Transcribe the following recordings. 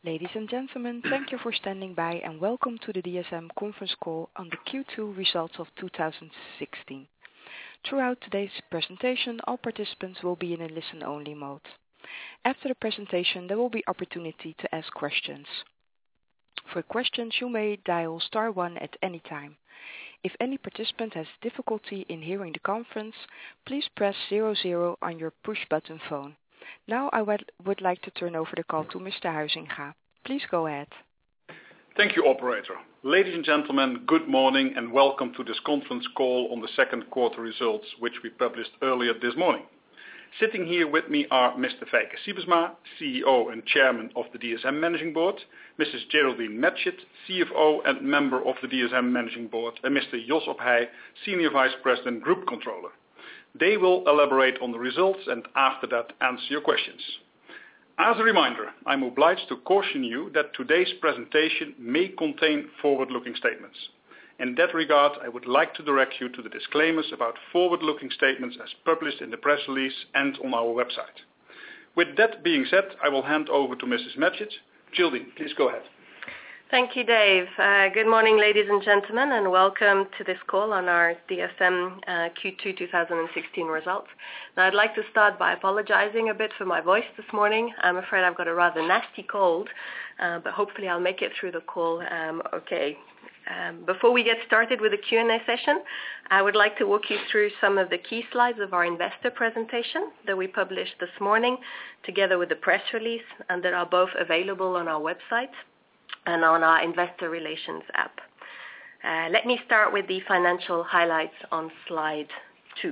Ladies and gentlemen, thank you for standing by and welcome to the DSM conference call on the Q2 results of 2016. Throughout today's presentation, all participants will be in a listen-only mode. After the presentation, there will be opportunity to ask questions. For questions, you may dial star 1 at any time. If any participant has difficulty in hearing the conference, please press 00 on your push-button phone. Now I would like to turn over the call to Mr. Huizinga. Please go ahead. Thank you, operator. Ladies and gentlemen, good morning and welcome to this conference call on the second quarter results, which we published earlier this morning. Sitting here with me are Mr. Feike Sijbesma, CEO and Chairman of the DSM Managing Board, Mrs. Geraldine Matchett, CFO and member of the DSM Managing Board, and Mr. Jos Ophij, Senior Vice President Group Controller. They will elaborate on the results and after that answer your questions. As a reminder, I'm obliged to caution you that today's presentation may contain forward-looking statements. In that regard, I would like to direct you to the disclaimers about forward-looking statements as published in the press release and on our website. With that being said, I will hand over to Mrs. Matchett. Geraldine, please go ahead. Thank you, Dave. Good morning, ladies and gentlemen, and welcome to this call on our DSM Q2 2016 results. Now, I'd like to start by apologizing a bit for my voice this morning. I'm afraid I've got a rather nasty cold, but hopefully I'll make it through the call okay. Before we get started with the Q&A session, I would like to walk you through some of the key slides of our investor presentation that we published this morning together with the press release and that are both available on our website and on our investor relations app. Let me start with the financial highlights on slide 2.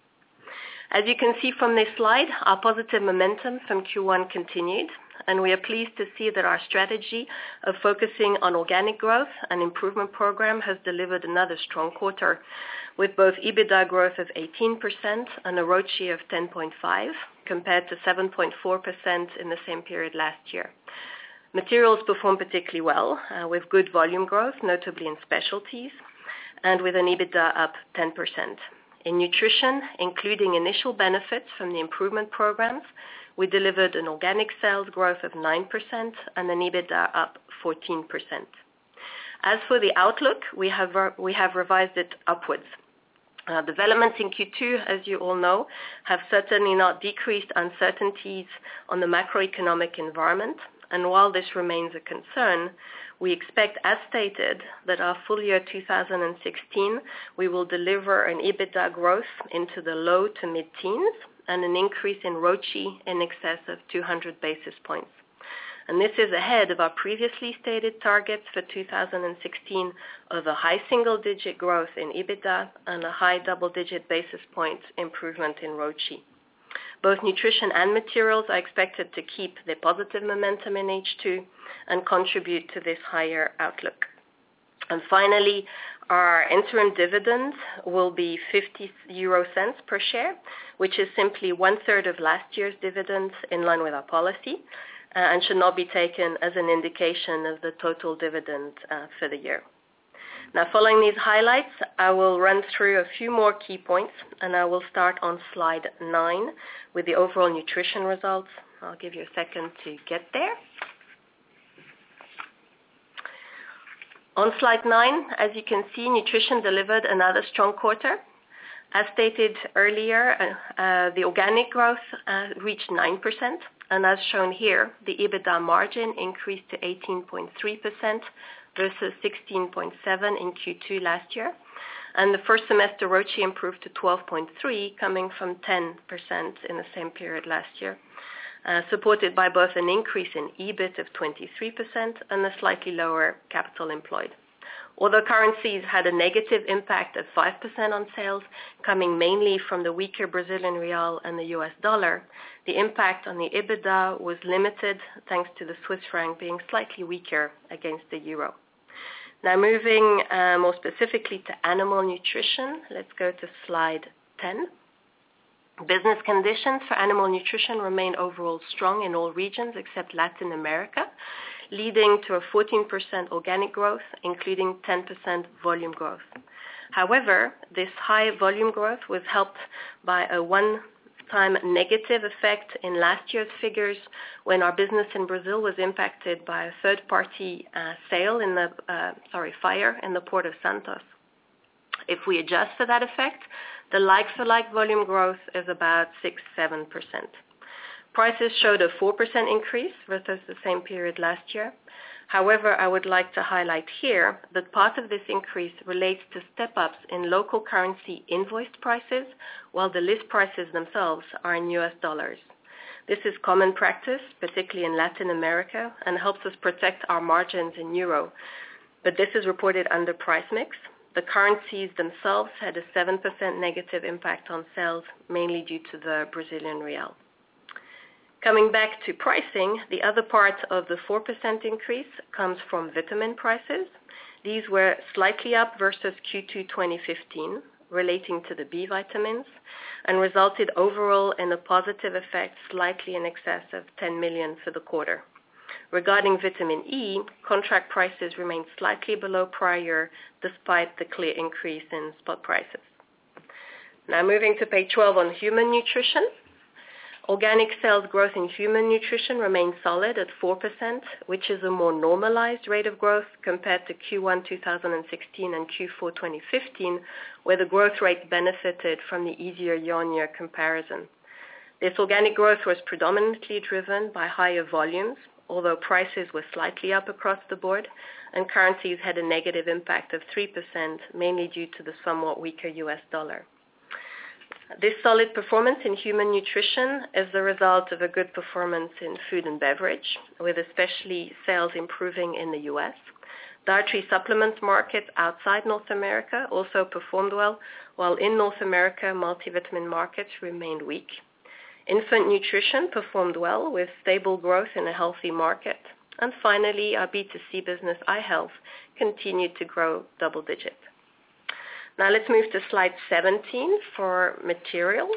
As you can see from this slide, our positive momentum from Q1 continued, and we are pleased to see that our strategy of focusing on organic growth and improvement program has delivered another strong quarter, with both EBITDA growth of 18% and a ROCE of 10.5% compared to 7.4% in the same period last year. Materials performed particularly well, with good volume growth, notably in specialties, and with an EBITDA up 10%. In nutrition, including initial benefits from the improvement programs, we delivered an organic sales growth of 9% and an EBITDA up 14%. As for the outlook, we have revised it upwards. Developments in Q2, as you all know, have certainly not decreased uncertainties on the macroeconomic environment. And while this remains a concern, we expect, as stated, that our full year 2016, we will deliver an EBITDA growth into the low to mid-teens and an increase in ROCE in excess of 200 basis points. And this is ahead of our previously stated targets for 2016 of a high single-digit growth in EBITDA and a high double-digit basis points improvement in ROCE. Both nutrition and materials are expected to keep the positive momentum in H2 and contribute to this higher outlook. And finally, our interim dividend will be 0.50 per share, which is simply 1/3 of last year's dividends in line with our policy and should not be taken as an indication of the total dividend for the year. Now, following these highlights, I will run through a few more key points, and I will start on slide 9 with the overall nutrition results. I'll give you a second to get there. On slide 9, as you can see, nutrition delivered another strong quarter. As stated earlier, the organic growth reached 9%, and as shown here, the EBITDA margin increased to 18.3%, versus 16.7% in Q2 last year. And the first semester ROCE improved to 12.3%, coming from 10% in the same period last year, supported by both an increase in EBIT of 23% and a slightly lower capital employed. Although currencies had a negative impact of 5% on sales, coming mainly from the weaker Brazilian real and the US dollar, the impact on the EBITDA was limited thanks to the Swiss franc being slightly weaker against the euro. Now moving more specifically to animal nutrition, let's go to slide 10. Business conditions for animal nutrition remain overall strong in all regions except Latin America, leading to a 14% organic growth, including 10% volume growth. However, this high volume growth was helped by a one-time negative effect in last year's figures when our business in Brazil was impacted by a third-party fire in the port of Santos. If we adjust for that effect, the like-for-like volume growth is about 6-7%. Prices showed a 4% increase versus the same period last year. However, I would like to highlight here that part of this increase relates to step-ups in local currency invoiced prices, while the list prices themselves are in US dollars. This is common practice, particularly in Latin America, and helps us protect our margins in euro. But this is reported under price mix. The currencies themselves had a 7% negative impact on sales, mainly due to the Brazilian real. Coming back to pricing, the other part of the 4% increase comes from vitamin prices. These were slightly up versus Q2 2015, relating to the B vitamins, and resulted overall in a positive effect slightly in excess of 10 million for the quarter. Regarding vitamin E, contract prices remained slightly below prior despite the clear increase in spot prices. Now moving to page 12 on human nutrition. Organic sales growth in human nutrition remained solid at 4%, which is a more normalized rate of growth compared to Q1 2016 and Q4 2015, where the growth rate benefited from the easier year-on-year comparison. This organic growth was predominantly driven by higher volumes, although prices were slightly up across the board, and currencies had a negative impact of 3%, mainly due to the somewhat weaker US dollar. This solid performance in human nutrition is the result of a good performance in food and beverage, with especially sales improving in the US. Dietary supplements markets outside North America also performed well, while in North America, multivitamin markets remained weak. Infant nutrition performed well with stable growth in a healthy market. And finally, our B2C business, iHealth, continued to grow double digit. Now let's move to slide 17 for materials.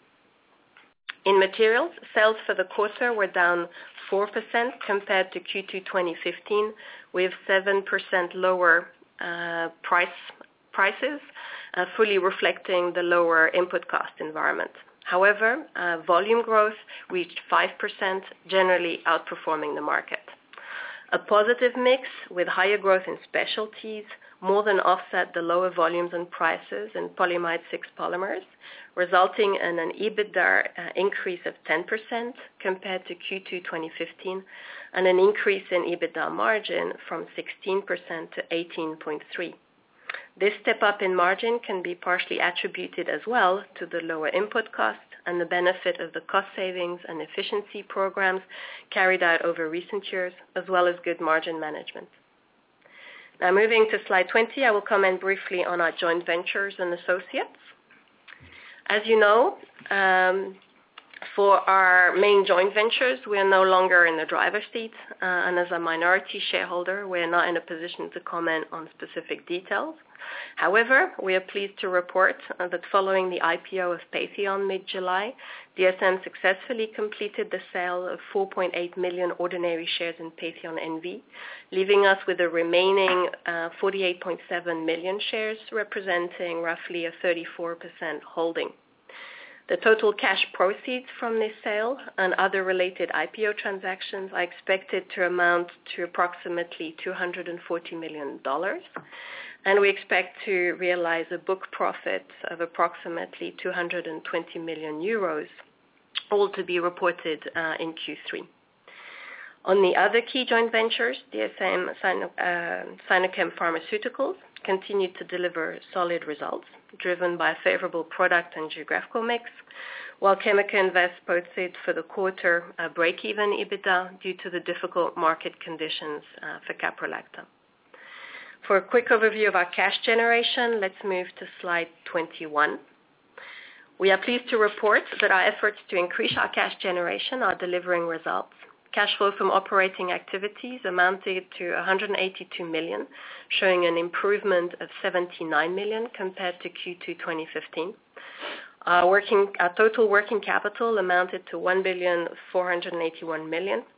In materials, sales for the quarter were down 4% compared to Q2 2015, with 7% lower prices, fully reflecting the lower input cost environment. However, volume growth reached 5%, generally outperforming the market. A positive mix with higher growth in specialties more than offset the lower volumes and prices in polyamide 6 polymers, resulting in an EBITDA increase of 10% compared to Q2 2015 and an increase in EBITDA margin from 16% to 18.3%. This step up in margin can be partially attributed as well to the lower input cost and the benefit of the cost savings and efficiency programs carried out over recent years, as well as good margin management. Now moving to slide 20, I will comment briefly on our joint ventures and associates. As you know, for our main joint ventures, we are no longer in the driver's seat, and as a minority shareholder, we are not in a position to comment on specific details. However, we are pleased to report that following the IPO of Patheon mid-July, DSM successfully completed the sale of 4.8 million ordinary shares in Patheon NV, leaving us with a remaining 48.7 million shares, representing roughly a 34% holding. The total cash proceeds from this sale and other related IPO transactions are expected to amount to approximately $240 million. And we expect to realize a book profit of approximately 220 million euros, all to be reported in Q3. On the other key joint ventures, DSM Sinochem Pharmaceuticals continued to deliver solid results, driven by a favorable product and geographical mix, while Chemical Invest posted for the quarter a break-even EBITDA due to the difficult market conditions for caprolactam. For a quick overview of our cash generation, let's move to slide 21. We are pleased to report that our efforts to increase our cash generation are delivering results. Cash flow from operating activities amounted to 182 million, showing an improvement of 79 million compared to Q2 2015. Our total working capital amounted to 1,481 million,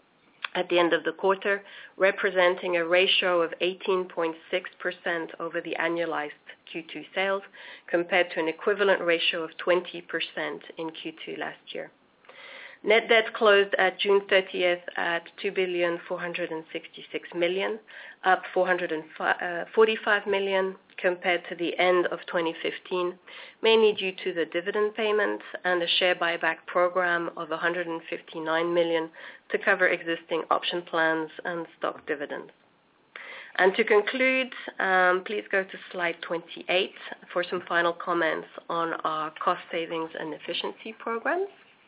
at the end of the quarter, representing a ratio of 18.6% over the annualized Q2 sales, compared to an equivalent ratio of 20% in Q2 last year. Net debt closed at June 30th at 2,466 million, up 445 million compared to the end of 2015, mainly due to the dividend payment and a share buyback program of 159 million to cover existing option plans and stock dividends. And to conclude, please go to slide 28 for some final comments on our cost savings and efficiency programs.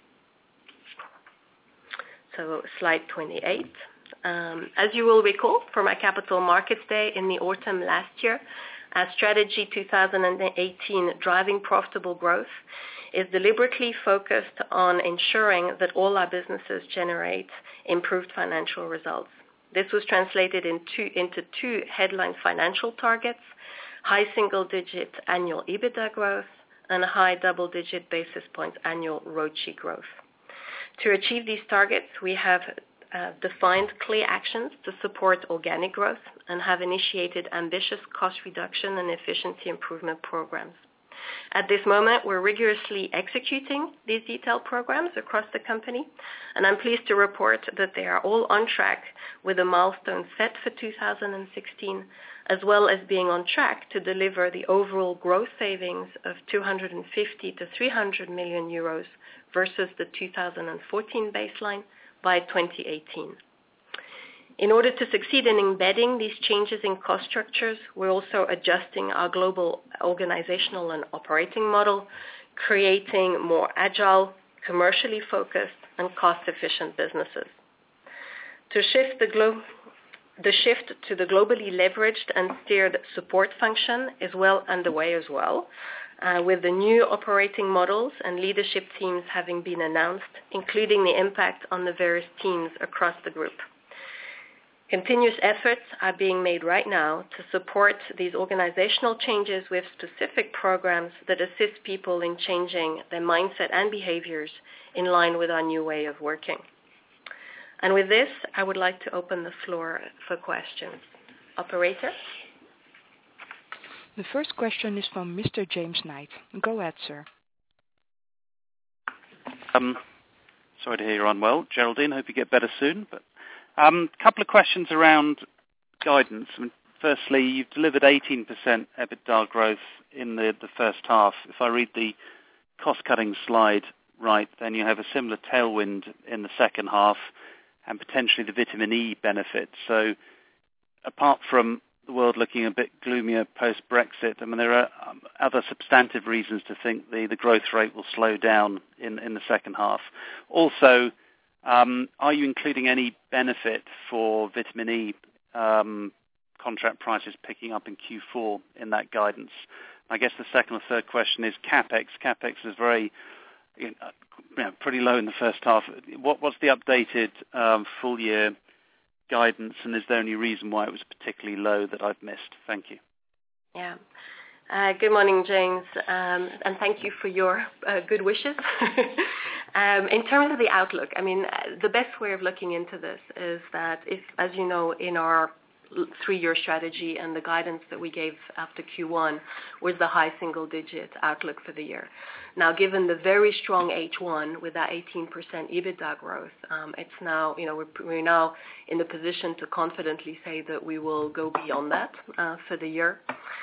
So slide 28. As you will recall from our Capital Markets Day in the autumn last year, our strategy 2018, Driving Profitable Growth, is deliberately focused on ensuring that all our businesses generate improved financial results. This was translated into two headline financial targets: high single-digit annual EBITDA growth and a high double-digit basis points annual ROCE growth. To achieve these targets, we have defined clear actions to support organic growth and have initiated ambitious cost reduction and efficiency improvement programs. At this moment, we're rigorously executing these detailed programs across the company, and I'm pleased to report that they are all on track with a milestone set for 2016, as well as being on track to deliver the overall growth savings of 250 to 300 million euros versus the 2014 baseline by 2018. In order to succeed in embedding these changes in cost structures, we're also adjusting our global organizational and operating model, creating more agile, commercially focused, and cost-efficient businesses. The shift to the globally leveraged and steered support function is well underway as well, with the new operating models and leadership teams having been announced, including the impact on the various teams across the group. Continuous efforts are being made right now to support these organizational changes with specific programs that assist people in changing their mindset and behaviors in line with our new way of working. And with this, I would like to open the floor for questions. Operator? The first question is from Mr. James Knight. Go ahead, sir. Sorry to hear you're unwell, Geraldine. Hope you get better soon. But couple of questions around guidance. I mean, firstly, you've delivered 18% EBITDA growth in the first half. If I read the cost-cutting slide right, then you have a similar tailwind in the second half and potentially the vitamin E benefit. So apart from the world looking a bit gloomier post-Brexit, I mean, there are other substantive reasons to think the growth rate will slow down in the second half. Also, are you including any benefit for vitamin E contract prices picking up in Q4 in that guidance? I guess the second or third question is CapEx. CapEx is very, pretty low in the first half. What's the updated full year guidance, and is there any reason why it was particularly low that I've missed? Thank you. Yeah. Good morning, James, and thank you for your good wishes. In terms of the outlook, I mean, the best way of looking into this is that if, as you know, in our 3-year strategy and the guidance that we gave after Q1 was the high single-digit outlook for the year. Now, given the very strong H1 with that 18% EBITDA growth, it's now, we're now in the position to confidently say that we will go beyond that for the year.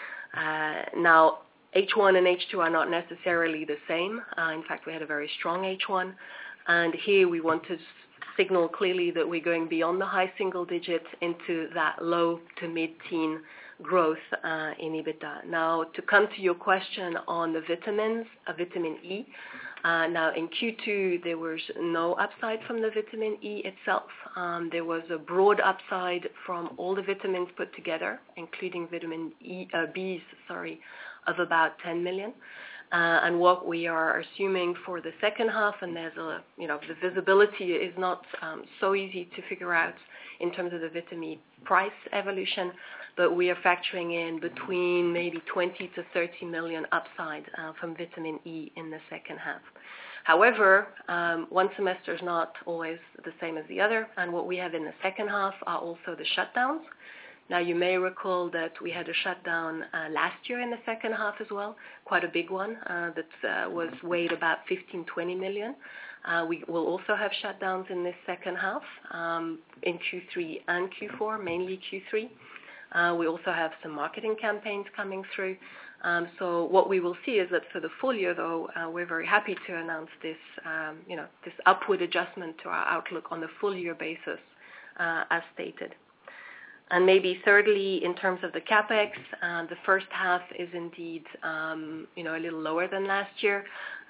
Now, H1 and H2 are not necessarily the same. In fact, we had a very strong H1, and here we want to signal clearly that we're going beyond the high single digit into that low to mid-teen growth in EBITDA. Now, to come to your question on the vitamins, vitamin E, now in Q2 there was no upside from the vitamin E itself. There was a broad upside from all the vitamins put together, including vitamin B's, of about 10 million. And what we are assuming for the second half, and there's the visibility is not so easy to figure out in terms of the vitamin price evolution, but we are factoring in between maybe 20 to 30 million upside from vitamin E in the second half. However, one semester is not always the same as the other, and what we have in the second half are also the shutdowns. Now, you may recall that we had a shutdown last year in the second half as well, quite a big one that was weighed about 15-20 million. We will also have shutdowns in this second half in Q3 and Q4, mainly Q3. We also have some marketing campaigns coming through. So what we will see is that for the full year, though, we're very happy to announce this, this upward adjustment to our outlook on the full year basis, as stated. And maybe thirdly, in terms of the capex, the first half is indeed, a little lower than last year.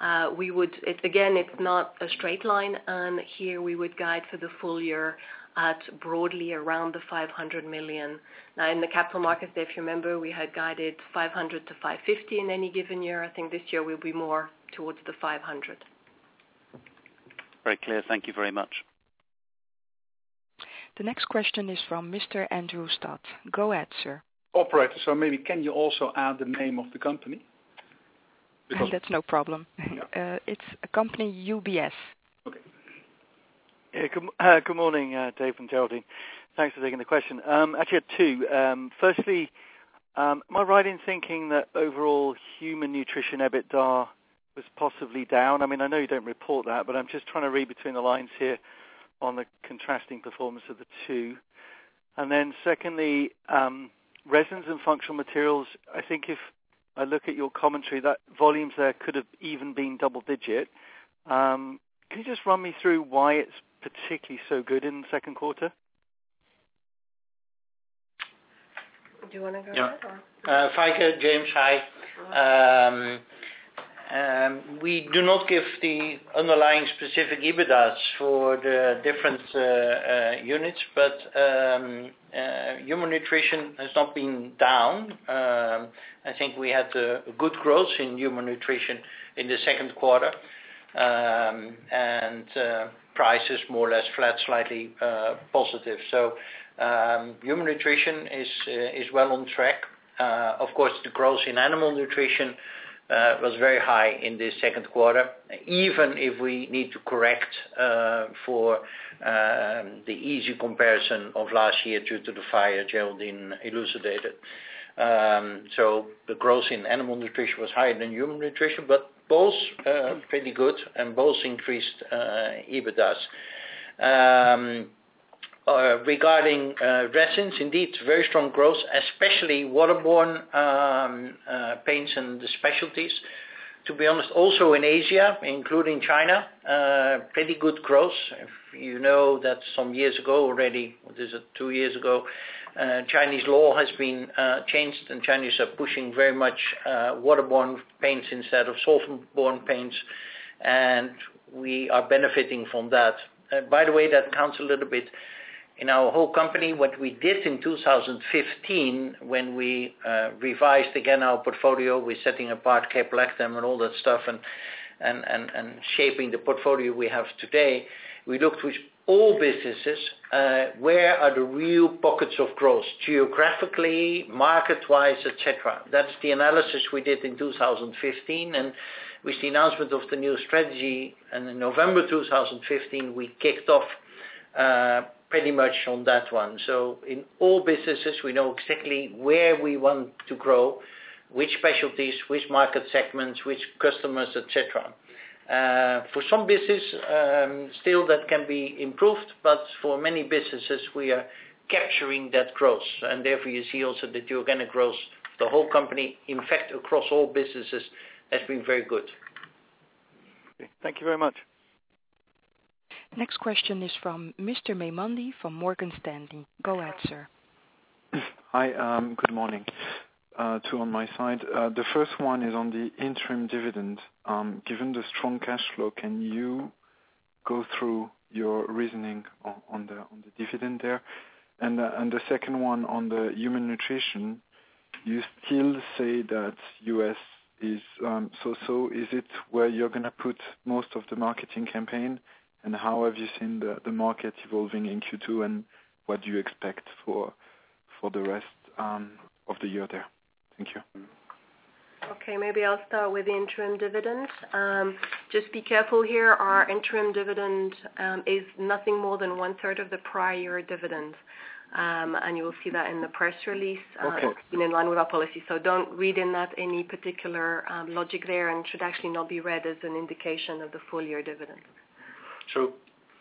It's not a straight line, and here we would guide for the full year at broadly around the 500 million. Now, in the capital markets day, if you remember, we had guided 500 to 550 in any given year. I think this year will be more towards the 500. Very clear. Thank you very much. The next question is from Mr. Andrew Stott. Go ahead, sir. Operator, so maybe can you also add the name of the company? That's no problem. Yeah. It's a company UBS. Okay. Yeah, good morning, Dave and Geraldine. Thanks for taking the question. Actually, I had two. Firstly, am I right in thinking that overall human nutrition EBITDA was possibly down? I mean, I know you don't report that, but I'm just trying to read between the lines here on the contrasting performance of the two. And then secondly, resins and functional materials, I think if I look at your commentary, that volumes there could have even been double digit. Can you just run me through why it's particularly so good in the second quarter? Do you want to go ahead? Feike, James, hi. We do not give the underlying specific EBITDAs for the different units, but human nutrition has not been down. I think we had a good growth in human nutrition in the second quarter, and prices more or less flat, slightly positive. So human nutrition is well on track. Of course, the growth in animal nutrition was very high in this second quarter, even if we need to correct for the easy comparison of last year due to the fire Geraldine elucidated. So the growth in animal nutrition was higher than human nutrition, but both pretty good and both increased EBITDAs. Regarding resins, indeed, very strong growth, especially waterborne paints and the specialties. To be honest, also in Asia, including China, pretty good growth. If you know that some years ago already, 2 years ago, Chinese law has been changed, and Chinese are pushing very much waterborne paints instead of solvent-borne paints, and we are benefiting from that. By the way, that counts a little bit in our whole company. What we did in 2015, when we revised again our portfolio, we're setting apart caprolactam and all that stuff, and shaping the portfolio we have today, we looked with all businesses, where are the real pockets of growth, geographically, market-wise, etc. That's the analysis we did in 2015, and with the announcement of the new strategy, and in November 2015, we kicked off pretty much on that one. So in all businesses, we know exactly where we want to grow, which specialties, which market segments, which customers, etc. For some business, still that can be improved, but for many businesses, we are capturing that growth, and therefore you see also that the organic growth, the whole company, in fact, across all businesses, has been very good. Okay. Thank you very much. Next question is from Mr. Meymandi from Morgan Stanley. Go ahead, sir. Hi, good morning. Two on my side. The first one is on the interim dividend. Given the strong cash flow, can you go through your reasoning on the dividend there? And the second one on the human nutrition, you still say that US is so-so. Is it where you're going to put most of the marketing campaign? And how have you seen the market evolving in Q2, and what do you expect for the rest of the year there? Thank you. Okay, maybe I'll start with the interim dividend. Just be careful here. Our interim dividend is nothing more than 1/3 of the prior year dividend. And you will see that in the press release, in line with our policy. So don't read in that any particular logic there, and should actually not be read as an indication of the full year dividend. True.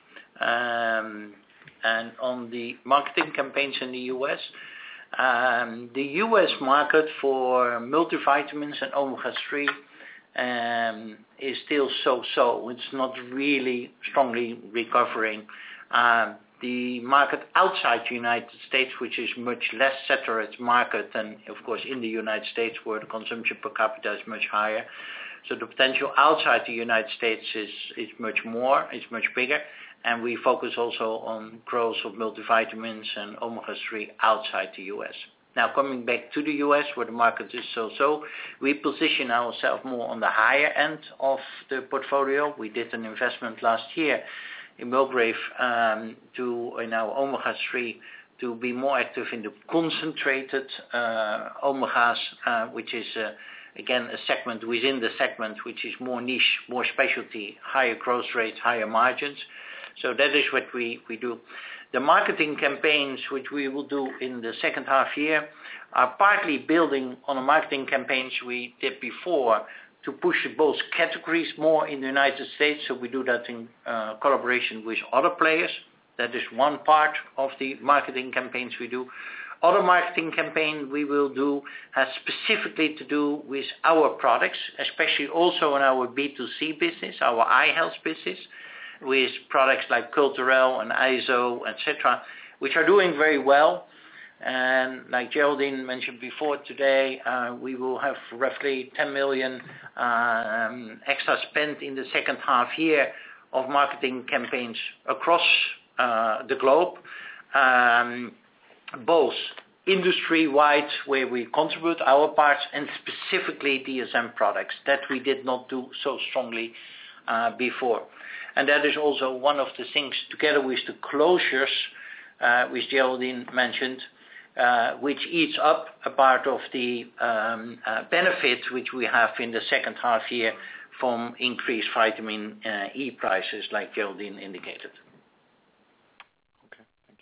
And on the marketing campaigns in the US, the US market for multivitamins and omega-3 is still so-so. It's not really strongly recovering. The market outside the United States, which is much less saturated market than, of course, in the United States, where the consumption per capita is much higher. So the potential outside the United States is much more, it's much bigger. And we focus also on growth of multivitamins and omega-3 outside the US. Now, coming back to the US, where the market is so-so, we position ourselves more on the higher end of the portfolio. We did an investment last year in Mulgrave in our omega-3 to be more active in the concentrated omegas, which is again a segment within the segment, which is more niche, more specialty, higher growth rates, higher margins. So that is what we do. The marketing campaigns, which we will do in the second half year, are partly building on the marketing campaigns we did before to push both categories more in the United States. So we do that in collaboration with other players. That is one part of the marketing campaigns we do. Other marketing campaign we will do has specifically to do with our products, especially also in our B2C business, our eye health business, with products like Culturelle and ISO, etc., which are doing very well. And like Geraldine mentioned before today, we will have roughly 10 million extra spent in the second half year of marketing campaigns across the globe, both industry-wide, where we contribute our parts, and specifically DSM products that we did not do so strongly before. And that is also one of the things, together with the closures, which Geraldine mentioned, which eats up a part of the benefit which we have in the second half year from increased vitamin E prices, like Geraldine indicated. Okay, thank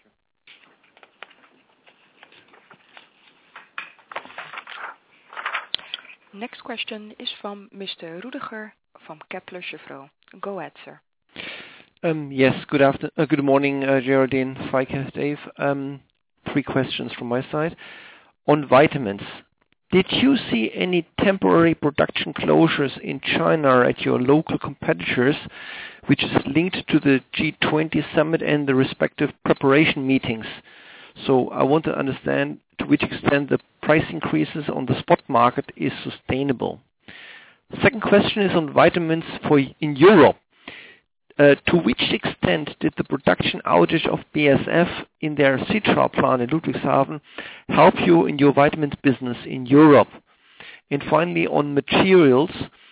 you. Next question is from Mr. Rudiger from Kepler Cheuvreux. Go ahead, sir. Yes, good morning, Geraldine, Feike, Dave. 3 questions from my side. On vitamins, did you see any temporary production closures in China at your local competitors, which is linked to the G20 summit and the respective preparation meetings? So I want to understand to which extent the price increases on the spot market is sustainable. The second question is on vitamins in Europe. To which extent did the production outage of BASF in their Citral plant in Ludwigshafen help you in your vitamins business in Europe? And finally, on materials,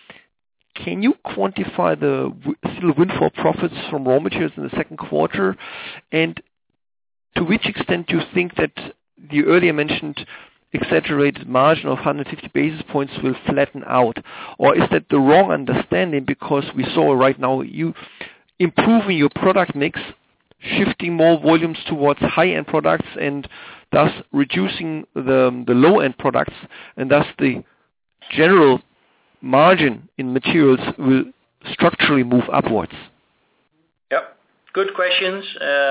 can you quantify the still windfall profits from raw materials in the second quarter? And to which extent do you think that the earlier mentioned exaggerated margin of 150 basis points will flatten out? Or is that the wrong understanding, because we saw right now you improving your product mix, shifting more volumes towards high-end products and thus reducing the low-end products, and thus the general margin in materials will structurally move upwards? Yep, good questions.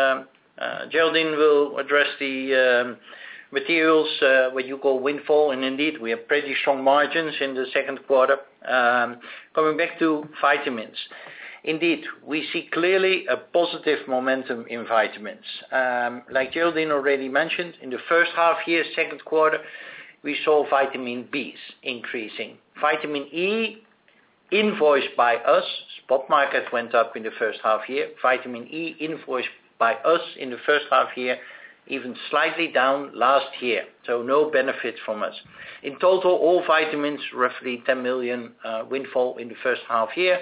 Geraldine will address the materials, what you call windfall, and indeed we have pretty strong margins in the second quarter. Coming back to vitamins, indeed we see clearly a positive momentum in vitamins. Like Geraldine already mentioned, in the first half year, second quarter, we saw vitamin B's increasing. Vitamin E invoiced by us, spot market went up in the first half year. Vitamin E invoiced by us in the first half year, even slightly down last year, so no benefit from us. In total, all vitamins, roughly 10 million windfall in the first half year,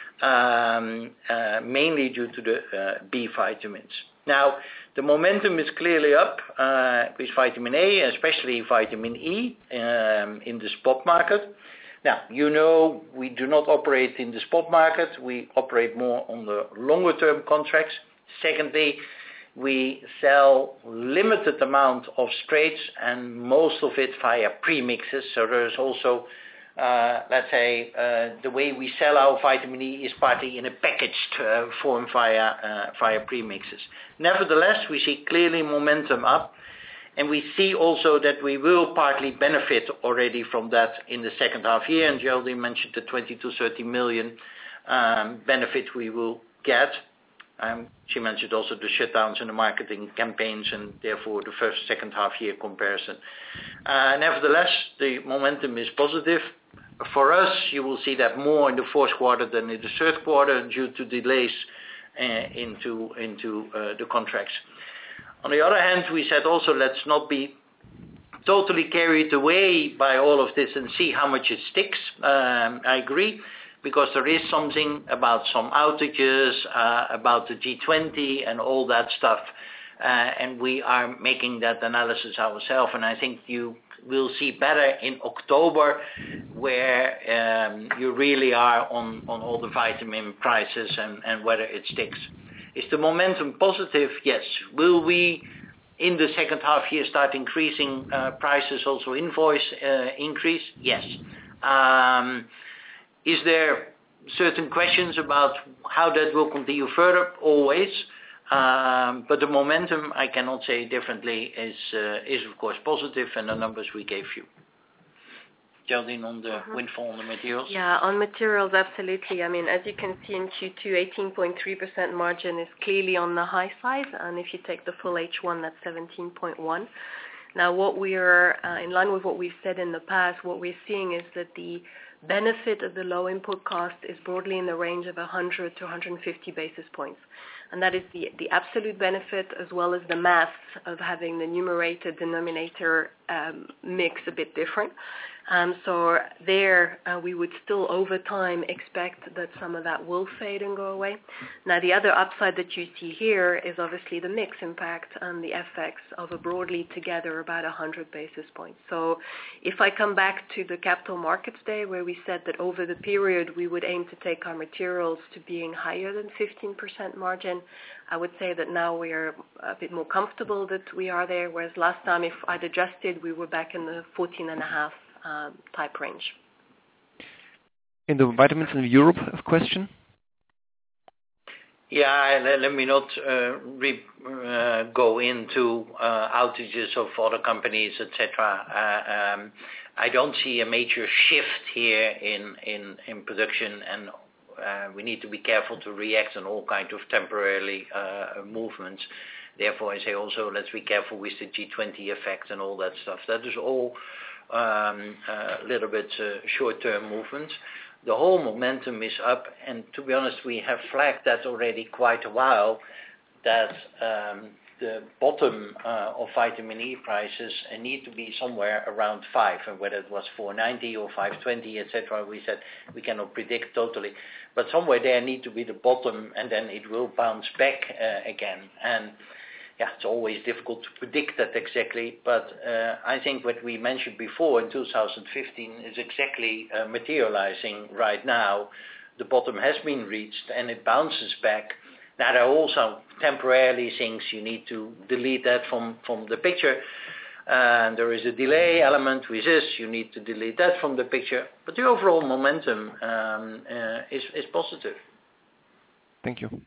mainly due to the B vitamins. Now, the momentum is clearly up with vitamin A, especially vitamin E in the spot market. Now, we do not operate in the spot market. We operate more on the longer term contracts. Secondly, we sell limited amount of straights and most of it via premixes. So there's also, let's say, the way we sell our vitamin E is partly in a packaged form via premixes. Nevertheless, we see clearly momentum up, and we see also that we will partly benefit already from that in the second half year. And Geraldine mentioned the 20 to 30 million benefit we will get. She mentioned also the shutdowns and the marketing campaigns and therefore the second half year comparison. Nevertheless, the momentum is positive. For us, you will see that more in the fourth quarter than in the third quarter due to delays into the contracts. On the other hand, we said also let's not be totally carried away by all of this and see how much it sticks. I agree, because there is something about some outages, about the G20 and all that stuff, and we are making that analysis ourselves, and I think you will see better in October where you really are on all the vitamin prices and whether it sticks. Is the momentum positive? Yes. Will we, in the second half year, start increasing prices, also invoice increase? Yes. Is there certain questions about how that will continue further? Always. But the momentum, I cannot say differently, is of course positive, and the numbers we gave you. Geraldine, on the windfall on the materials? Yeah, on materials, absolutely. I mean, as you can see in Q2, 18.3% margin is clearly on the high side, and if you take the full H1, that's 17.1%. Now, what we are, in line with what we've said in the past, what we're seeing is that the benefit of the low input cost is broadly in the range of 100 to 150 basis points. And that is the absolute benefit as well as the maths of having the numerator denominator mix a bit different. So there we would still over time expect that some of that will fade and go away. Now the other upside that you see here is obviously the mix impact and the effects of a broadly together about 100 basis points. So if I come back to the Capital Markets Day where we said that over the period we would aim to take our materials to being higher than 15% margin, I would say that now we are a bit more comfortable that we are there, whereas last time if I'd adjusted we were back in the 14.5 type range. In the vitamins in Europe, a question? Yeah, let me not go into outages of other companies, etc. I don't see a major shift here in production, and we need to be careful to react on all kinds of temporarily movements. Therefore, I say also let's be careful with the G20 effect and all that stuff. That is all a little bit short-term movements. The whole momentum is up, and to be honest, we have flagged that already quite a while, that the bottom of vitamin E prices need to be somewhere around 5, and whether it was 490 or 520, etc. We said we cannot predict totally, but somewhere there need to be the bottom, and then it will bounce back again. And yeah, it's always difficult to predict that exactly, but I think what we mentioned before in 2015 is exactly materializing right now. The bottom has been reached and it bounces back. Now there are also temporarily things you need to delete that from the picture. There is a delay element with this, you need to delete that from the picture, but the overall momentum is positive. Thank you.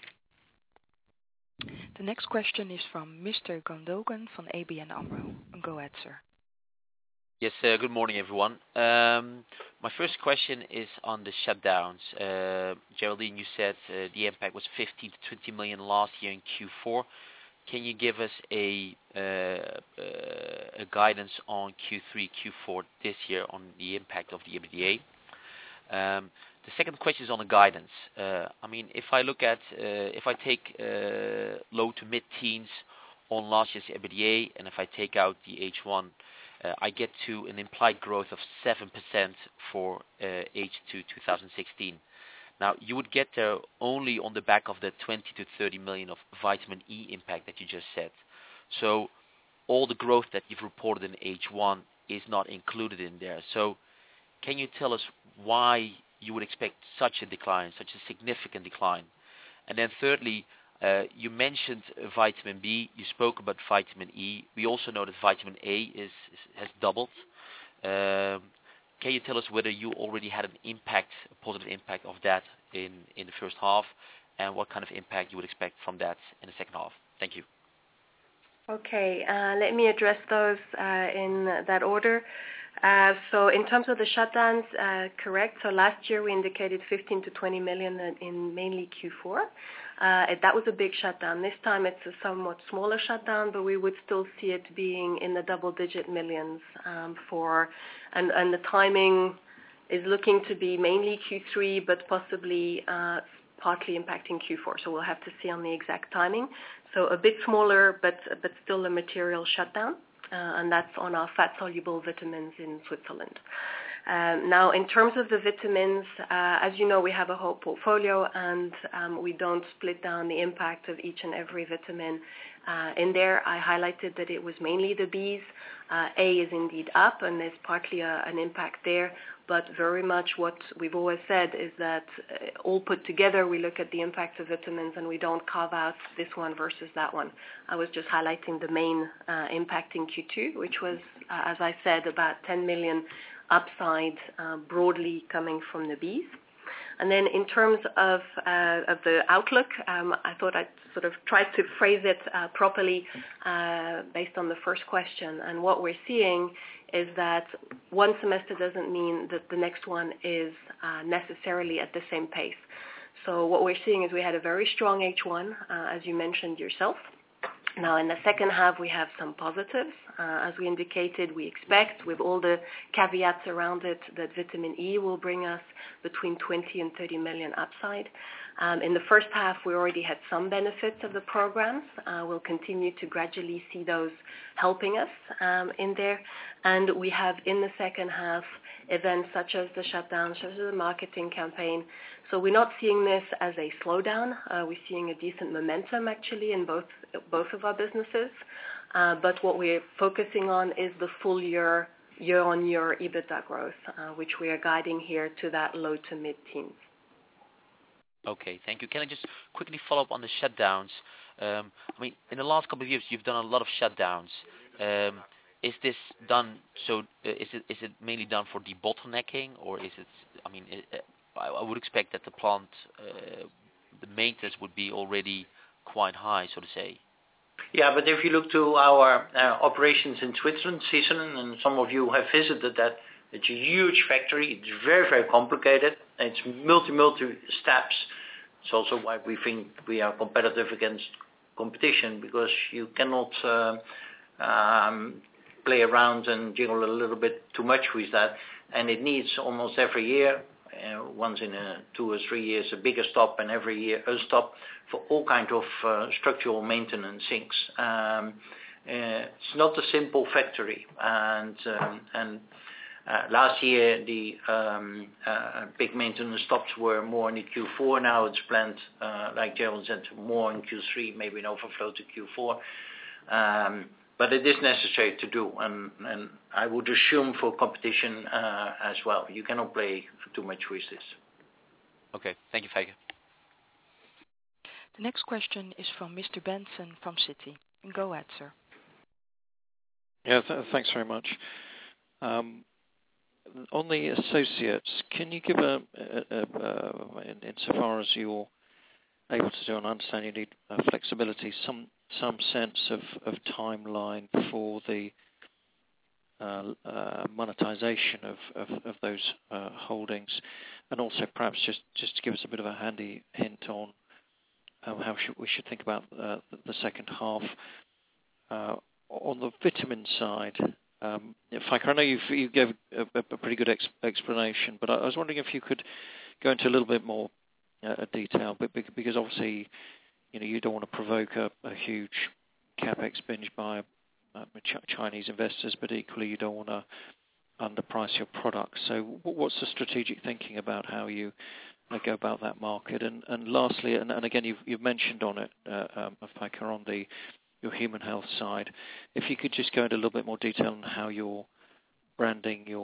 The next question is from Mr. Gandogan from ABN AMRO. Go ahead, sir. Yes, good morning, everyone. My first question is on the shutdowns. Geraldine, you said the impact was 15 to 20 million last year in Q4. Can you give us a guidance on Q3, Q4 this year on the impact of the EBITDA? The second question is on the guidance. I mean, if I look at, if I take low to mid-teens on last year's EBITDA, and if I take out the H1, I get to an implied growth of 7% for H2 2016. Now, you would get there only on the back of the 20 to 30 million of vitamin E impact that you just said. So all the growth that you've reported in H1 is not included in there. So can you tell us why you would expect such a decline, such a significant decline? And then thirdly, you mentioned vitamin B. You spoke about vitamin E. We also know that vitamin A has doubled. Can you tell us whether you already had a positive impact of that in the first half, and what kind of impact you would expect from that in the second half? Thank you. Okay, let me address those in that order. So in terms of the shutdowns, correct. So last year we indicated 15 to 20 million in mainly Q4. That was a big shutdown. This time it's a somewhat smaller shutdown, but we would still see it being in the double-digit millions and the timing is looking to be mainly Q3, but possibly partly impacting Q4. So we'll have to see on the exact timing. So a bit smaller, but still a material shutdown. And that's on our fat-soluble vitamins in Switzerland. Now, in terms of the vitamins, as you know, we have a whole portfolio, and we don't split down the impact of each and every vitamin in there. I highlighted that it was mainly the Bs. A is indeed up, and there's partly an impact there. But very much what we've always said is that all put together, we look at the impact of vitamins and we don't carve out this one versus that one. I was just highlighting the main impact in Q2, which was, as I said, about 10 million upside broadly coming from the Bs. And then in terms of the outlook, I thought I'd sort of try to phrase it properly based on the first question. And what we're seeing is that one semester doesn't mean that the next one is necessarily at the same pace. So what we're seeing is we had a very strong H1, as you mentioned yourself. Now, in the second half, we have some positives. As we indicated, we expect, with all the caveats around it, that vitamin E will bring us between 20 and 30 million upside. In the first half, we already had some benefits of the programs. We'll continue to gradually see those helping us in there. And we have, in the second half, events such as the shutdown, such as the marketing campaign. So we're not seeing this as a slowdown. We're seeing a decent momentum, actually, in both of our businesses. But what we're focusing on is the full year-on-year EBITDA growth, which we are guiding here to that low to mid-teens. Okay, thank you. Can I just quickly follow up on the shutdowns? I mean, in the last couple of years, you've done a lot of shutdowns. Is this done? So, is it mainly done for debottlenecking, or is it? I mean, I would expect that the plant, the maintenance would be already quite high, so to say. Yeah, but if you look to our operations in Switzerland, Sisselen, and some of you have visited that, it's a huge factory. It's very, very complicated. It's multi steps. It's also why we think we are competitive against competition, because you cannot play around and jiggle a little bit too much with that. And it needs almost every year, once in 2 or 3 years, a bigger stop, and every year a stop for all kind of structural maintenance things. It's not a simple factory, and last year the big maintenance stops were more in the Q4. Now it's planned, like Gerald said, more in Q3, maybe an overflow to Q4. But it is necessary to do, and I would assume for competition as well. You cannot play too much with this. Okay, thank you, Feike. The next question is from Mr. Benson from Citi. Go ahead, sir. Yeah, thanks very much. On the associates, can you give insofar as you're able to do, and I understand you need flexibility, some sense of timeline for the monetization of those holdings, and also perhaps just to give us a bit of a handy hint on how we should think about the second half. On the vitamin side, Feike, I know you gave a pretty good explanation, but I was wondering if you could go into a little bit more detail, but because obviously, you don't want to provoke a huge capex binge by Chinese investors, but equally you don't want to underprice your products. So what's the strategic thinking about how you go about that market? And lastly, and again, you've mentioned on it, Feike, on your human health side, if you could just go into a little bit more detail on how you're branding your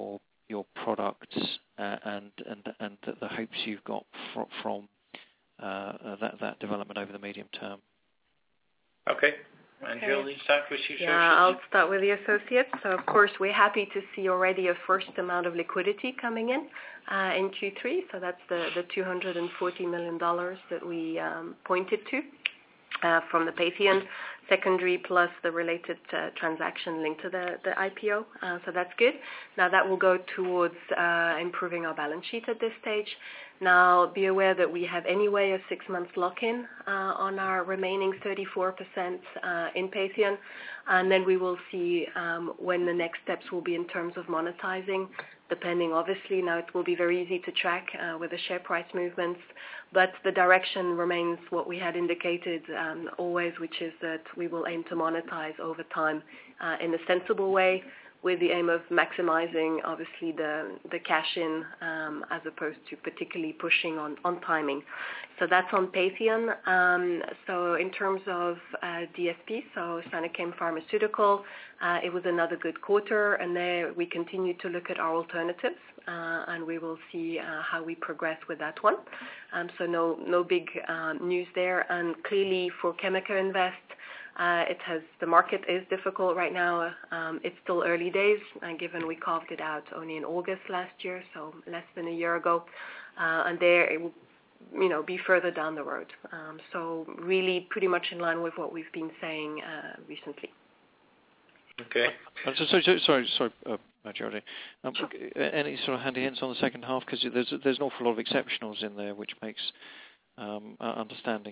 your products and the hopes you've got from that development over the medium term. Okay. And Geraldine, start with the associates. Yeah, I'll start with the associates. So of course we're happy to see already a first amount of liquidity coming in Q3. So that's the $240 million that we pointed to from the Patheon secondary plus the related transaction linked to the IPO. So that's good. Now that will go towards improving our balance sheet at this stage. Now be aware that we have anyway a 6 month lock-in on our remaining 34% in Patheon, and then we will see when the next steps will be in terms of monetizing, depending obviously. Now it will be very easy to track with the share price movements, but the direction remains what we had indicated always, which is that we will aim to monetize over time in a sensible way, with the aim of maximizing obviously the cash in as opposed to particularly pushing on timing. So that's on Patheon. So in terms of DSP, so Sanochem Pharmaceutical, it was another good quarter, and there we continue to look at our alternatives, and we will see how we progress with that one. So no big news there. And clearly for Chemical Invest, the market is difficult right now. It's still early days, given we carved it out only in August last year, so less than a year ago. And there it will, be further down the road. So really pretty much in line with what we've been saying recently. Okay. Sorry, Geraldine. Any sort of handy hints on the second half? Because there's an awful lot of exceptionals in there, which makes understanding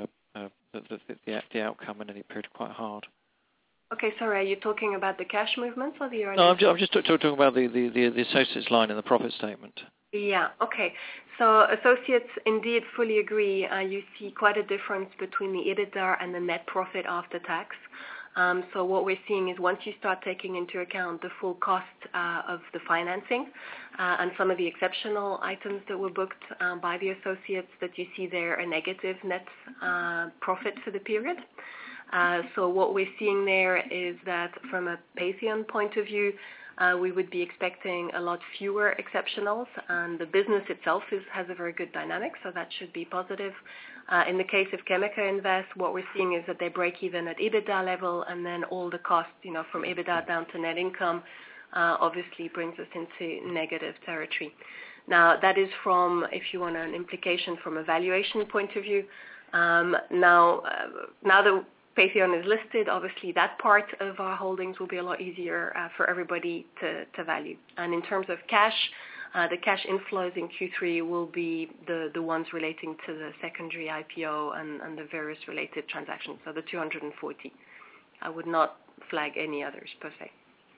the outcome in any period quite hard. Okay, sorry, are you talking about the cash movements or the earnings? No, I'm just talking about the associates line in the profit statement. Yeah, okay. So associates, indeed, fully agree. You see quite a difference between the EBITDA and the net profit after tax. So what we're seeing is once you start taking into account the full cost of the financing and some of the exceptional items that were booked by the associates, that you see there a negative net profit for the period. So what we're seeing there is that from a Patheon point of view, we would be expecting a lot fewer exceptionals, and the business itself has a very good dynamic, so that should be positive. In the case of Chemical Invest, what we're seeing is that they break even at EBITDA level, and then all the costs, from EBITDA down to net income, obviously brings us into negative territory. Now, that is from, if you want an implication from a valuation point of view. Now that Patheon is listed, obviously that part of our holdings will be a lot easier for everybody to value. And in terms of cash, the cash inflows in Q3 will be the ones relating to the secondary IPO and the various related transactions, so the 240. I would not flag any others per se.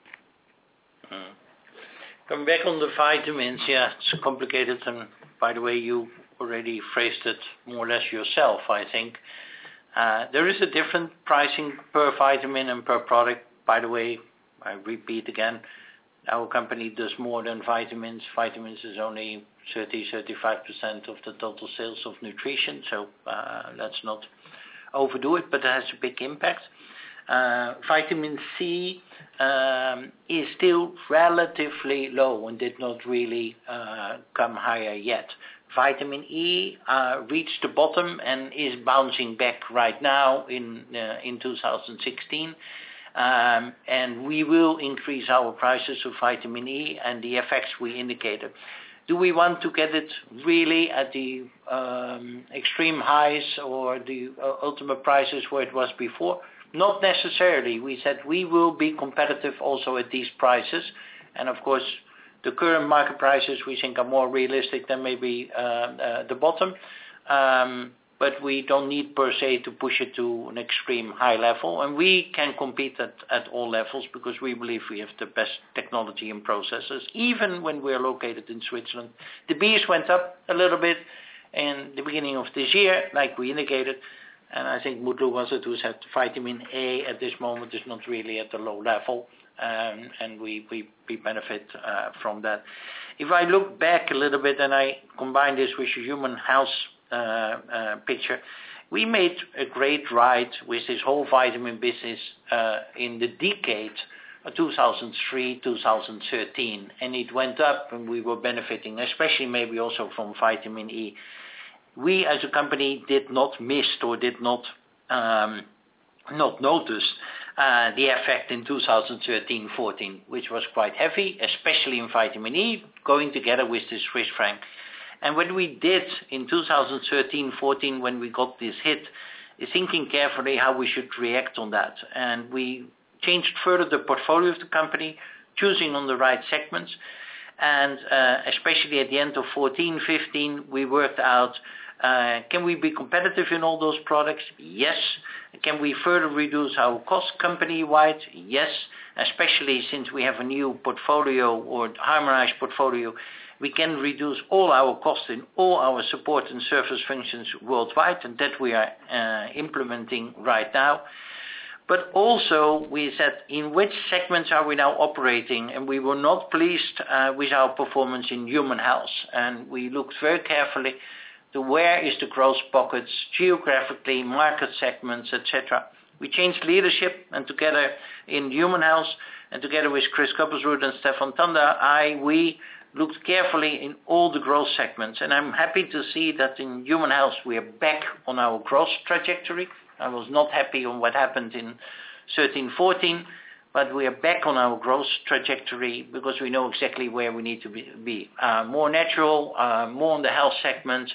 Come back on the vitamins, yeah, it's complicated, and by the way, you already phrased it more or less yourself, I think. There is a different pricing per vitamin and per product. By the way, I repeat again, our company does more than vitamins. Vitamins is only 30-35% of the total sales of nutrition, so let's not overdo it, but it has a big impact. Vitamin C is still relatively low and did not really come higher yet. Vitamin E reached the bottom and is bouncing back right now in 2016. And we will increase our prices of vitamin E and the effects we indicated. Do we want to get it really at the extreme highs or the ultimate prices where it was before? Not necessarily. We said we will be competitive also at these prices. And of course, the current market prices we think are more realistic than maybe the bottom. But we don't need per se to push it to an extreme high level. And we can compete at all levels because we believe we have the best technology and processes, even when we're located in Switzerland. The bees went up a little bit in the beginning of this year, like we indicated. And I think Mutlu was it who said vitamin A at this moment is not really at the low level. And we benefit from that. If I look back a little bit and I combine this with your human health picture, we made a great ride with this whole vitamin business in the decade 2003, 2013, and it went up, and we were benefiting, especially maybe also from vitamin E. We as a company did not miss or did not notice the effect in 2013-14, which was quite heavy, especially in vitamin E, going together with the Swiss franc. And when we did in 2013-14, when we got this hit, thinking carefully how we should react on that. And we changed further the portfolio of the company, choosing on the right segments. And especially at the end of 14-15, we worked out, can we be competitive in all those products? Yes. Can we further reduce our cost company-wide? Yes. Especially since we have a new portfolio or harmonized portfolio, we can reduce all our costs in all our support and service functions worldwide, and that we are implementing right now. But also we said in which segments are we now operating, and we were not pleased with our performance in human health. And we looked very carefully to where is the growth pockets, geographically, market segments, etc. We changed leadership, and together in human health, and together with Chris Koppersrud and Stefan Tanda, we looked carefully in all the growth segments. And I'm happy to see that in human health we are back on our growth trajectory. I was not happy on what happened in 13-14, but we are back on our growth trajectory because we know exactly where we need to be. More natural, more on the health segment,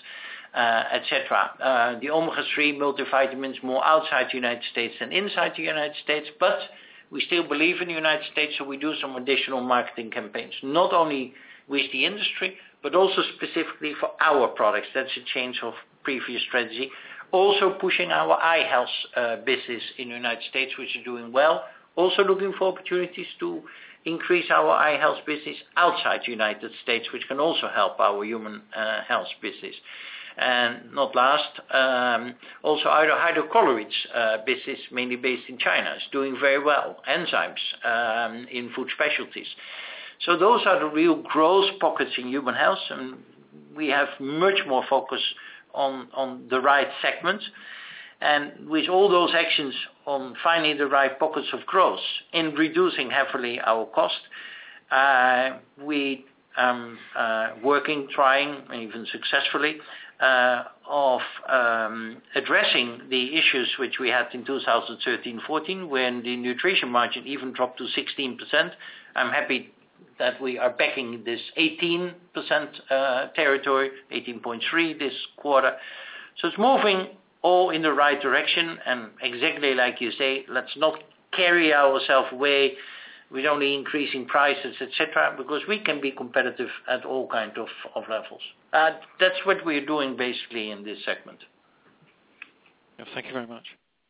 etc. The omega-3 multivitamins more outside the United States than inside the United States, but we still believe in the United States, so we do some additional marketing campaigns, not only with the industry, but also specifically for our products. That's a change of previous strategy. Also pushing our eye health business in the United States, which is doing well. Also looking for opportunities to increase our eye health business outside the United States, which can also help our human health business. And not last, also our hydrocolloids business, mainly based in China, is doing very well. Enzymes in food specialties. So those are the real growth pockets in human health, and we have much more focus on the right segments. And with all those actions on finding the right pockets of growth in reducing heavily our cost, we working, trying, even successfully, of addressing the issues which we had in 2013-14 when the nutrition margin even dropped to 16%. I'm happy that we are backing this 18% territory, 18.3 this quarter. So it's moving all in the right direction, and exactly like you say, let's not carry ourselves away with only increasing prices, etc., because we can be competitive at all kinds of levels. That's what we're doing basically in this segment. Yeah, thank you very much.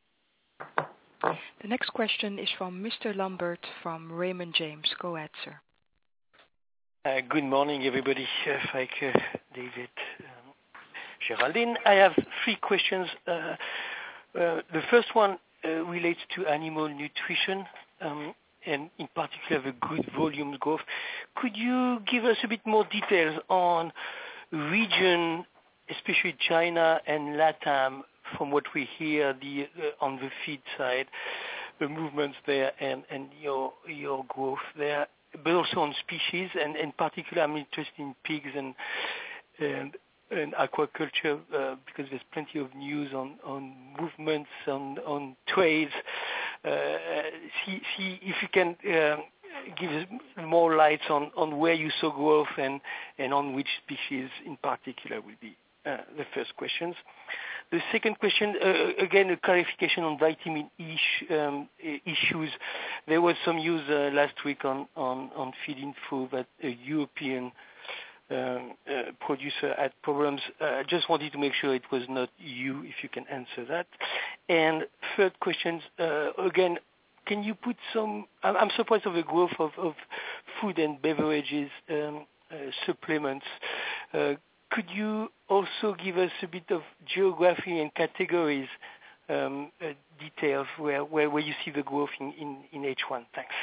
The next question is from Mr. Lambert from Raymond James. Go ahead, sir. Good morning, everybody. Feike, David, Geraldine. I have three questions. The first one relates to animal nutrition, and in particular the good volume growth. Could you give us a bit more details on region, especially China and LATAM, from what we hear on the feed side, the movements there and your growth there, but also on species, and in particular I'm interested in pigs and aquaculture because there's plenty of news on movements, on trades. See if you can give us more light on where you saw growth and on which species in particular will be the first questions. The second question, again, a clarification on vitamin E issues. There was some news last week on Feedinfo that a European producer had problems. I just wanted to make sure it was not you, if you can answer that. And third question, again, can you put some... I'm surprised of the growth of food and beverages supplements. Could you also give us a bit of geography and categories details where you see the growth in H1? Thanks.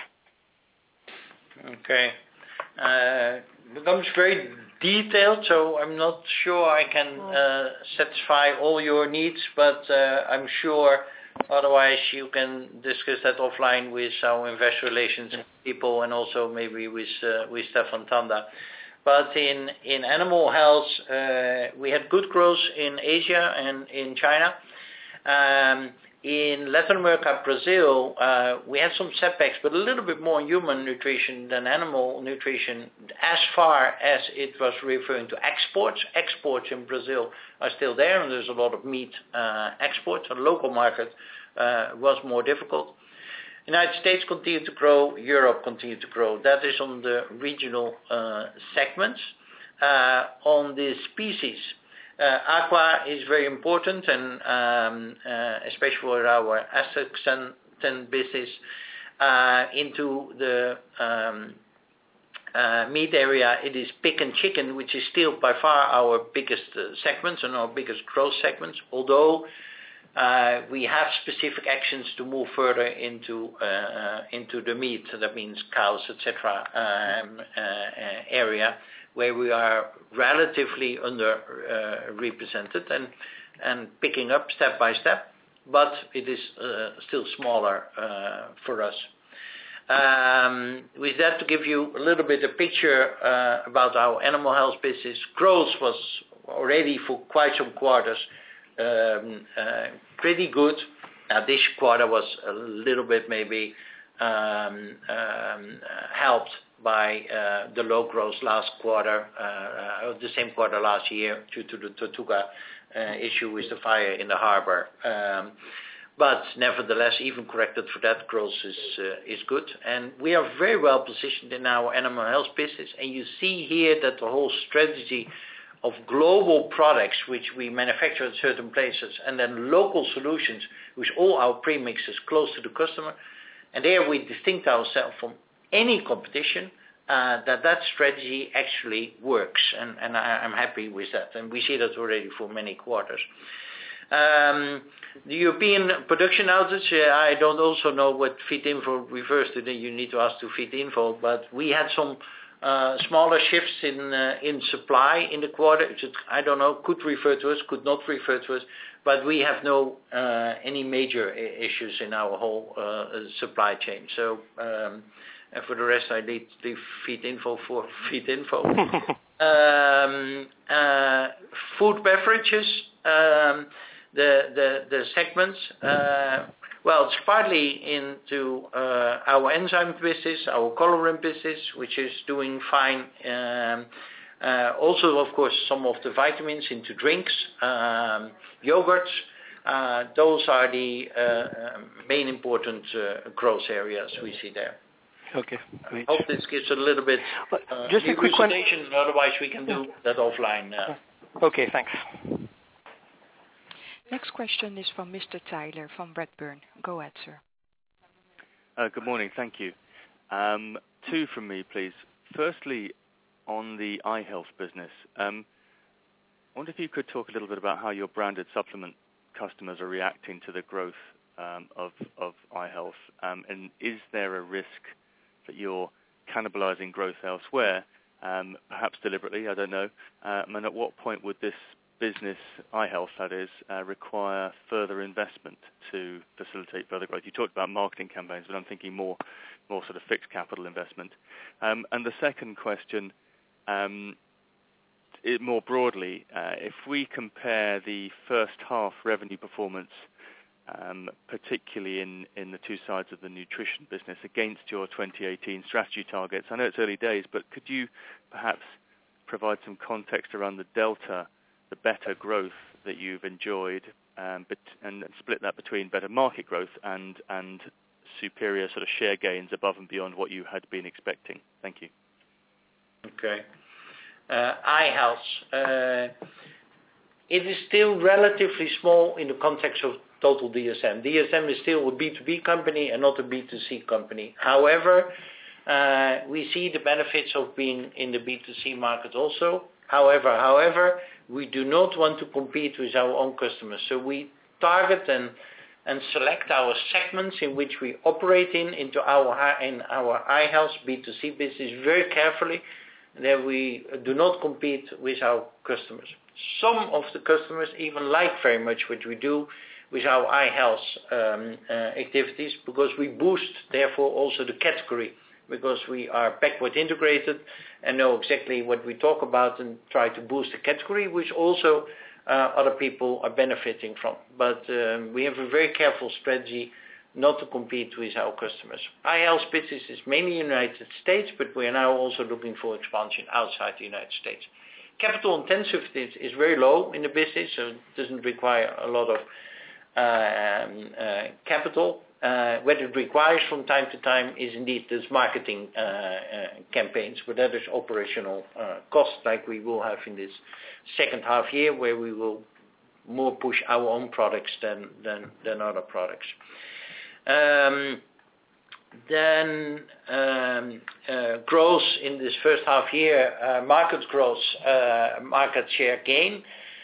Okay. Becomes very detailed, so I'm not sure I can satisfy all your needs, but I'm sure Otherwise, you can discuss that offline with our investor relations people and also maybe with Stefan Tanda. But in animal health, we had good growth in Asia and in China. In Latin America, Brazil, we had some setbacks, but a little bit more human nutrition than animal nutrition as far as it was referring to exports. Exports in Brazil are still there, and there's a lot of meat exports. The local market was more difficult. United States continued to grow, Europe continued to grow. That is on the regional segments. On the species, aqua is very important, and especially for our astaxanthin business. Into the meat area, it is pig and chicken, which is still by far our biggest segments and our biggest growth segments, although we have specific actions to move further into the meat, so that means cows, etc. Area, where we are relatively represented and picking up step by step, but it is still smaller for us. With that, to give you a little bit of picture about our animal health business, growth was already for quite some quarters pretty good. This quarter was a little bit maybe helped by the low growth last quarter, the same quarter last year due to the Tortuga issue with the fire in the harbor. But nevertheless, even corrected for that, growth is good. And we are very well positioned in our animal health business. And you see here that the whole strategy of global products, which we manufacture in certain places, and then local solutions with all our premixes close to the customer. And there we distinct ourselves from any competition, that strategy actually works. And I'm happy with that. And we see that already for many quarters. The European production outage, I don't also know what Feedinfo refers to. Then you need to ask to Feedinfo. But we had some smaller shifts in supply in the quarter. I don't know, could refer to us, could not refer to us. But we have no any major issues in our whole supply chain. So and for the rest, I leave Feedinfo for Feedinfo. Food beverages. The segments, well, it's partly into our enzyme business, our coloring business, which is doing fine. Also, of course, some of the vitamins into drinks, yogurts. Those are the main important growth areas we see there. Okay, great. I hope this gives a little bit just a quick one. Otherwise, we can do that offline. Okay, thanks. Next question is from Mr. Tyler from Redburn. Go ahead, sir. Good morning. Thank you. Two from me, please. Firstly, on the eye health business, I wonder if you could talk a little bit about how your branded supplement customers are reacting to the growth of eye health, and is there a risk that you're cannibalizing growth elsewhere, perhaps deliberately, I don't know, and at what point would this business, eye health that is, require further investment to facilitate further growth? You talked about marketing campaigns, but I'm thinking more sort of fixed capital investment. And the second question, more broadly, if we compare the first half revenue performance, particularly in the two sides of the nutrition business against your 2018 strategy targets, I know it's early days, but could you perhaps provide some context around the delta, the better growth that you've enjoyed, and split that between better market growth and superior sort of share gains above and beyond what you had been expecting? Thank you. Okay. Eye health. It is still relatively small in the context of total DSM. DSM is still a B2B company and not a B2C company. However, we see the benefits of being in the B2C market also. However, we do not want to compete with our own customers. So we target and select our segments in which we operate in our eye health B2C business very carefully, that we do not compete with our customers. Some of the customers even like very much what we do, with our eye health activities, because we boost, therefore, also the category, because we are backward integrated and know exactly what we talk about and try to boost the category, which also other people are benefiting from. But we have a very careful strategy not to compete with our customers. Eye health business is mainly United States, but we are now also looking for expansion outside the United States. Capital intensiveness is very low in the business, so it doesn't require a lot of capital. What it requires from time to time is indeed this marketing campaigns, but that is operational cost, like we will have in this second half year, where we will more push our own products than other products. Then growth in this first half year, market growth, market share gain.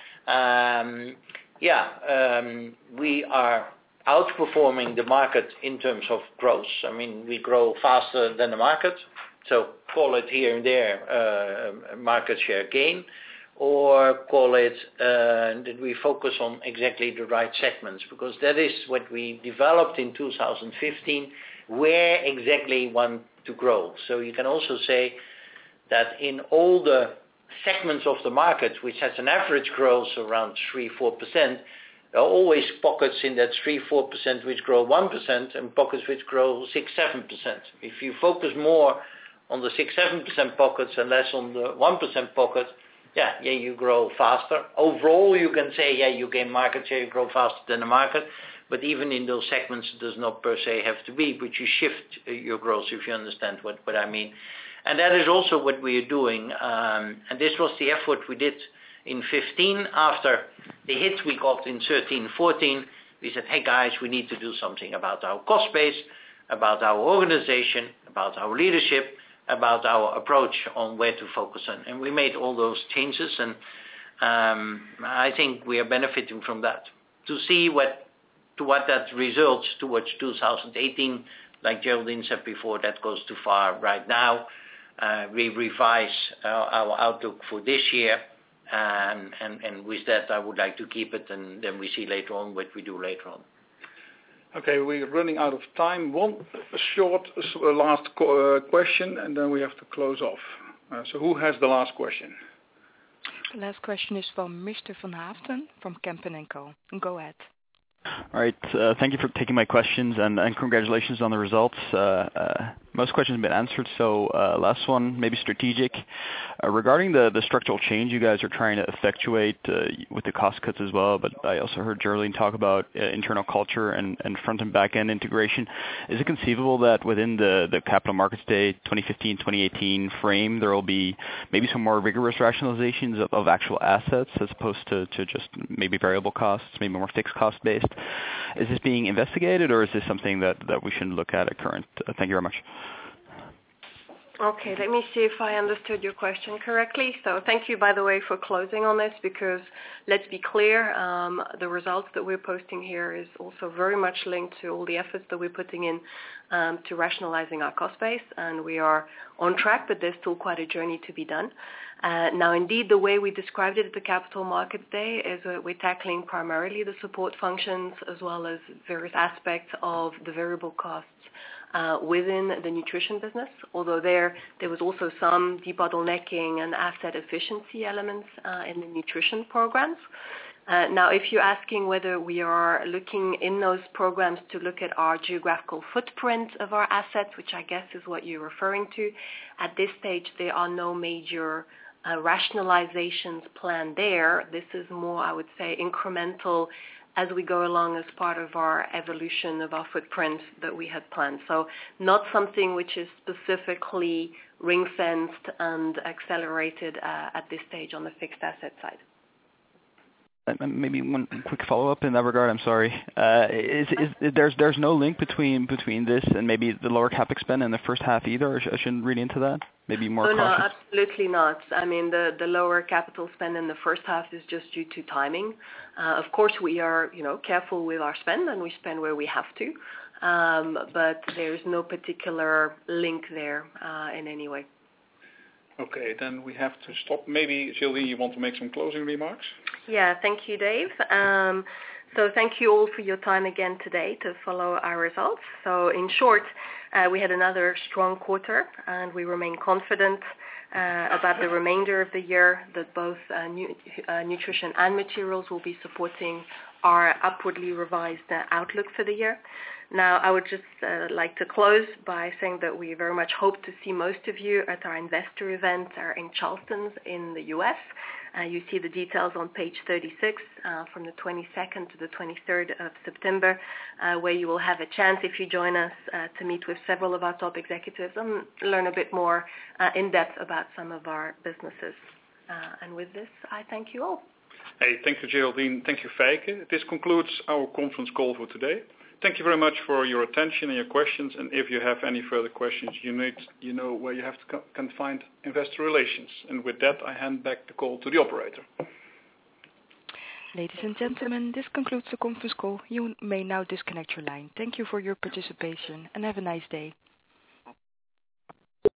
We are outperforming the market in terms of growth. I mean, we grow faster than the market, so call it here and there market share gain, or call it that we focus on exactly the right segments, because that is what we developed in 2015, where exactly want to grow. So you can also say that in all the segments of the market, which has an average growth around 3-4%, there are always pockets in that 3-4% which grow 1% and pockets which grow 6-7%. If you focus more on the 6-7% pockets and less on the 1% pockets, you grow faster. Overall, you can say, you gain market share, you grow faster than the market. But even in those segments, it does not per se have to be, but you shift your growth, if you understand what I mean. And that is also what we are doing. And this was the effort we did in 15 after the hit we got in 13, 14. We said, hey guys, we need to do something about our cost base, about our organization, about our leadership, about our approach on where to focus on. And we made all those changes, and I think we are benefiting from that. To see what that results towards 2018, like Geraldine said before, that goes too far right now. We revise our outlook for this year, and with that I would like to keep it, and then we see later on what we do later on. Okay, we're running out of time. One short last question, and then we have to close off. So who has the last question? The last question is from Mr. Van Haften from Kempen & Co. Go ahead. All right. Thank you for taking my questions, and congratulations on the results. Most questions have been answered, so last one, maybe strategic. Regarding the structural change you guys are trying to effectuate with the cost cuts as well, but I also heard Geraldine talk about internal culture and front and back end integration. Is it conceivable that within the Capital Markets Day 2015-2018 frame, there will be maybe some more rigorous rationalizations of actual assets as opposed to just maybe variable costs, maybe more fixed cost based? Is this being investigated, or is this something that we shouldn't look at current? Thank you very much. Okay, let me see if I understood your question correctly. So thank you, by the way, for closing on this, because let's be clear, the results that we're posting here is also very much linked to all the efforts that we're putting in to rationalizing our cost base, and we are on track, but there's still quite a journey to be done. Now, indeed, the way we described it at the Capital Markets Day is that we're tackling primarily the support functions as well as various aspects of the variable costs within the nutrition business, although there was also some debottlenecking and asset efficiency elements in the nutrition programs. Now, if you're asking whether we are looking in those programs to look at our geographical footprint of our assets, which I guess is what you're referring to, at this stage there are no major rationalizations planned there. This is more, I would say, incremental as we go along as part of our evolution of our footprint that we had planned. So not something which is specifically ring-fenced and accelerated at this stage on the fixed asset side. Maybe one quick follow-up in that regard. I'm sorry. There's no link between this and maybe the lower CapEx spend in the first half either. I shouldn't read into that. Maybe more cautious. No, absolutely not. I mean, the lower capital spend in the first half is just due to timing. Of course, we are careful with our spend, and we spend where we have to. But there's no particular link there in any way. Okay, then we have to stop. Maybe, Geraldine, you want to make some closing remarks? Yeah, thank you, Dave. So thank you all for your time again today to follow our results. So in short, we had another strong quarter, and we remain confident about the remainder of the year that both nutrition and materials will be supporting our upwardly revised outlook for the year. Now, I would just like to close by saying that we very much hope to see most of you at our investor event in Charleston in the U.S. You see the details on page 36 from the 22nd to the 23rd of September, where you will have a chance, if you join us, to meet with several of our top executives and learn a bit more in depth about some of our businesses. And with this, I thank you all. Hey, thank you, Geraldine. Thank you, Feike. This concludes our conference call for today. Thank you very much for your attention and your questions. And if you have any further questions, you know where you have to can find investor relations. And with that, I hand back the call to the operator. Ladies and gentlemen, this concludes the conference call. You may now disconnect your line. Thank you for your participation and have a nice day.